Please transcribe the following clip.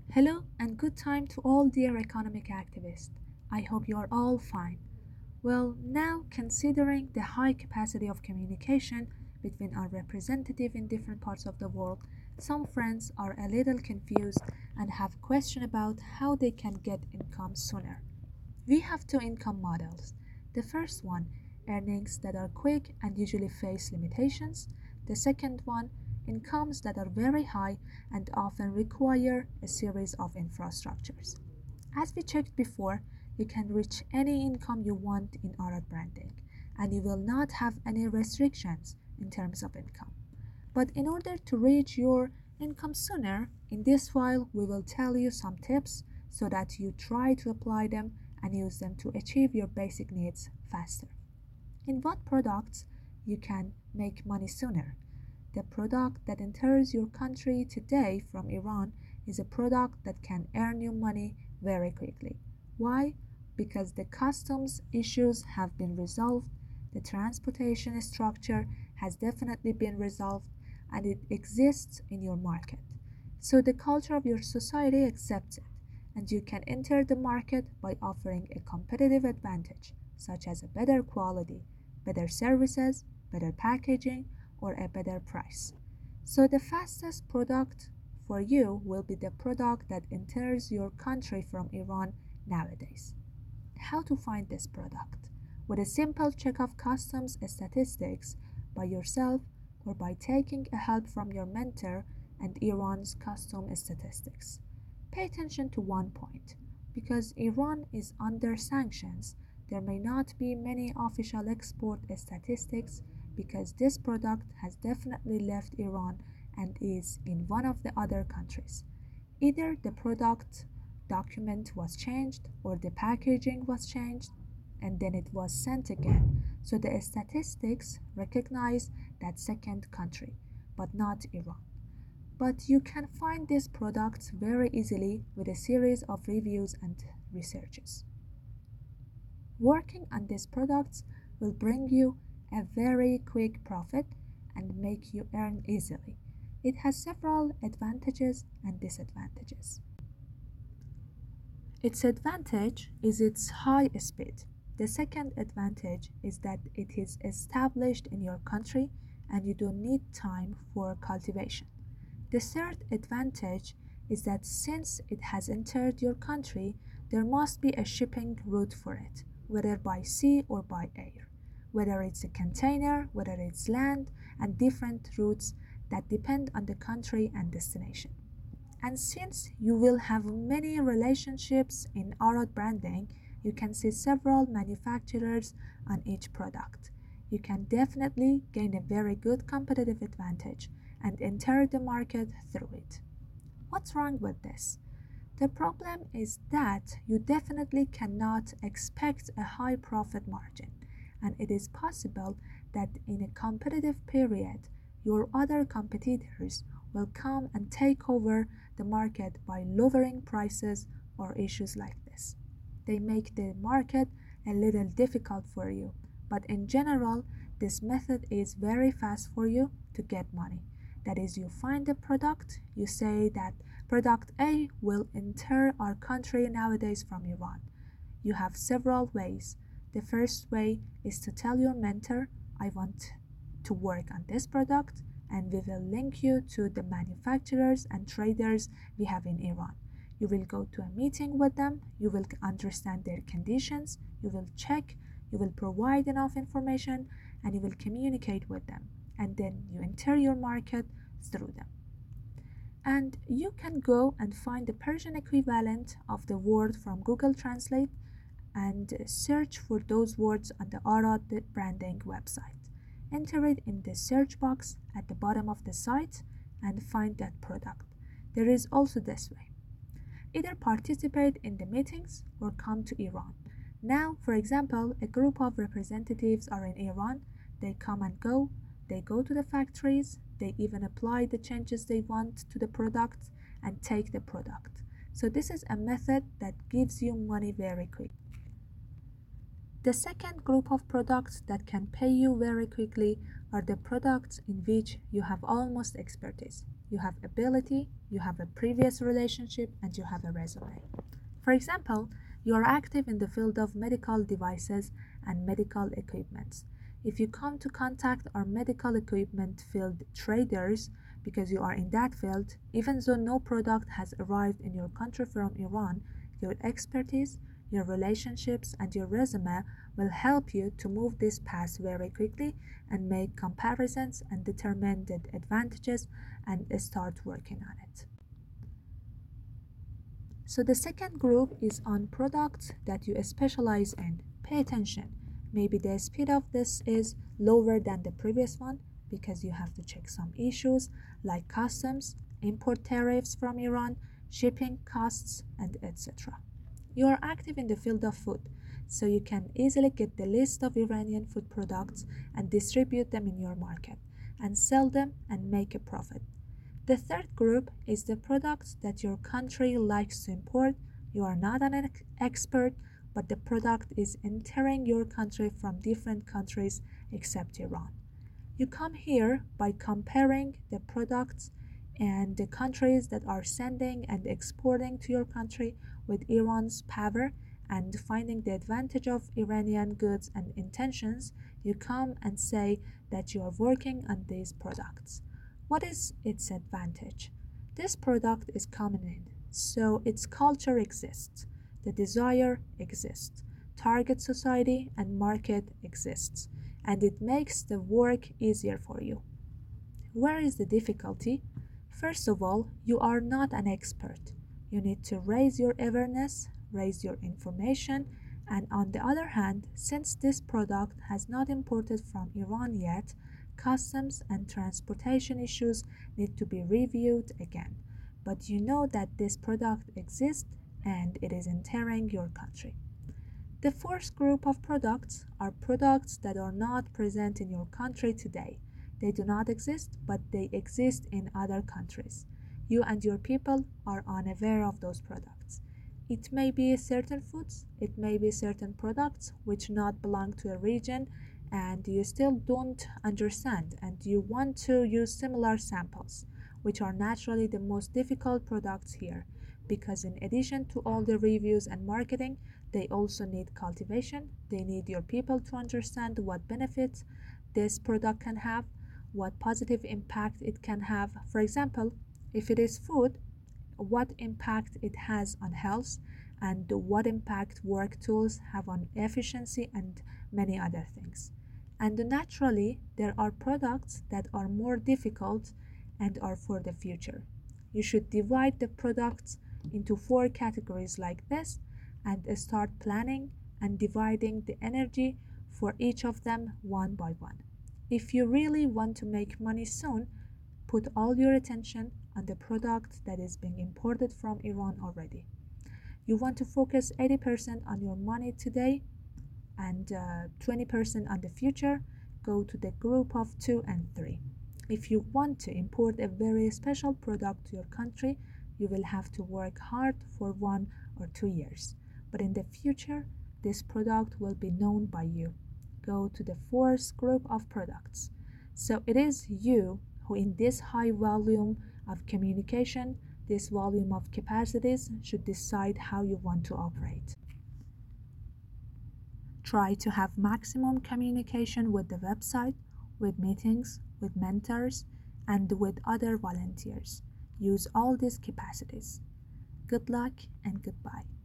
Hello and good time to all dear economic activists. I hope you are all fine. Well, now considering the high capacity of communication between our representative in different parts of the world, some friends are a little confused and have question about how they can get income sooner. We have two income models. The first one, earnings that are quick and usually face limitations. The second one, incomes that are very high and often require a series of infrastructures. As we checked before, you can reach any income you want in Arad branding, and you will not have any restrictions in terms of income. But in order to reach your income sooner, in this file we will tell you some tips so that you try to apply them and use them to achieve your basic needs faster. In what products you can make money sooner? The product that enters your country today from Iran is a product that can earn you money very quickly. Why? Because the customs issues have been resolved, the transportation structure has definitely been resolved, and it exists in your market. So the culture of your society accepts it, and you can enter the market by offering a competitive advantage, such as a better quality, better services, better packaging, or a better price. So the fastest product for you will be the product that enters your country from Iran nowadays. How to find this product? With a simple check of customs statistics by yourself or by taking a help from your mentor and Iran's custom statistics. Pay attention to one point. Because Iran is under sanctions, there may not be many official export statistics because this product has definitely left Iran and is in one of the other countries. Either the product document was changed or the packaging was changed and then it was sent again. So the statistics recognize that second country, but not Iran. But you can find these products very easily with a series of reviews and researches. Working on these products will bring you a very quick profit and make you earn easily. It has several advantages and disadvantages. Its advantage is its high speed. The second advantage is that it is established in your country and you don't need time for cultivation. The third advantage is that since it has entered your country, there must be a shipping route for it, whether by sea or by air, whether it's a container, whether it's land, and different routes that depend on the country and destination. And since you will have many relationships in Arad branding, you can see several manufacturers on each product. You can definitely gain a very good competitive advantage and enter the market through it. What's wrong with this? The problem is that you definitely cannot expect a high profit margin, and it is possible that in a competitive period, your other competitors will come and take over the market by lowering prices or issues like this. They make the market a little difficult for you, but in general, this method is very fast for you to get money. That is, you find a product, you say that product A will enter our country nowadays from Iran. You have several ways. The first way is to tell your mentor, I want to work on this product, and we will link you to the manufacturers and traders we have in Iran. You will go to a meeting with them, you will understand their conditions, you will check, you will provide enough information, and you will communicate with them. And then you enter your market through them. And you can go and find the Persian equivalent of the word from Google Translate and search for those words on the Arad branding website. Enter it in the search box at the bottom of the site and find that product. There is also this way. Either participate in the meetings or come to Iran. Now, for example, a group of representatives are in Iran. They come and go. They go to the factories. They even apply the changes they want to the product and take the product. So this is a method that gives you money very quick. The second group of products that can pay you very quickly are the products in which you have almost expertise. you have ability, you have a previous relationship, and you have a resume. For example, you are active in the field of medical devices and medical equipment. If you come to contact our medical equipment field traders because you are in that field, even though no product has arrived in your country from Iran, your expertise, your relationships, and your resume will help you to move this path very quickly and make comparisons and determine the advantages and start working on it. So the second group is on products that you specialize in. Pay attention. Maybe the speed of this is lower than the previous one because you have to check some issues like customs, import tariffs from Iran, shipping costs, and etc. You are active in the field of food, so you can easily get the list of Iranian food products and distribute them in your market and sell them and make a profit. The third group is the products that your country likes to import. You are not an expert, but the product is entering your country from different countries except Iran. You come here by comparing the products and the countries that are sending and exporting to your country with Iran's power and finding the advantage of Iranian goods and intentions. You come and say that you are working on these products. What is its advantage? This product is common in, so its culture exists. The desire exists, target society and market exists, and it makes the work easier for you. Where is the difficulty? First of all, you are not an expert. You need to raise your awareness, raise your information, and on the other hand, since this product has not imported from Iran yet, customs and transportation issues need to be reviewed again. But you know that this product exists and it is entering your country. The fourth group of products are products that are not present in your country today. They do not exist, but they exist in other countries. You and your people are unaware of those products. It may be certain foods, it may be certain products which not belong to a region and you still don't understand and you want to use similar samples, which are naturally the most difficult products here. Because in addition to all the reviews and marketing, they also need cultivation. They need your people to understand what benefits this product can have, what positive impact it can have. For example, if it is food, what impact it has on health, and what impact work tools have on efficiency and many other things. And naturally, there are products that are more difficult and are for the future. You should divide the products into 4 categories like this and start planning and dividing the energy for each of them one by one. If you really want to make money soon, put all your attention on the product that is being imported from Iran already. You want to focus 80% on your money today and 20% on the future. Go to the group of 2 and 3. If you want to import a very special product to your country, you will have to work hard for 1 or 2 years. But in the future, this product will be known by you. Go to the 4th group of products. So it is you who in this high volume of communication, this volume of capacities, should decide how you want to operate. Try to have maximum communication with the website, with meetings, with mentors, and with other volunteers. Use all these capacities. Good luck and goodbye.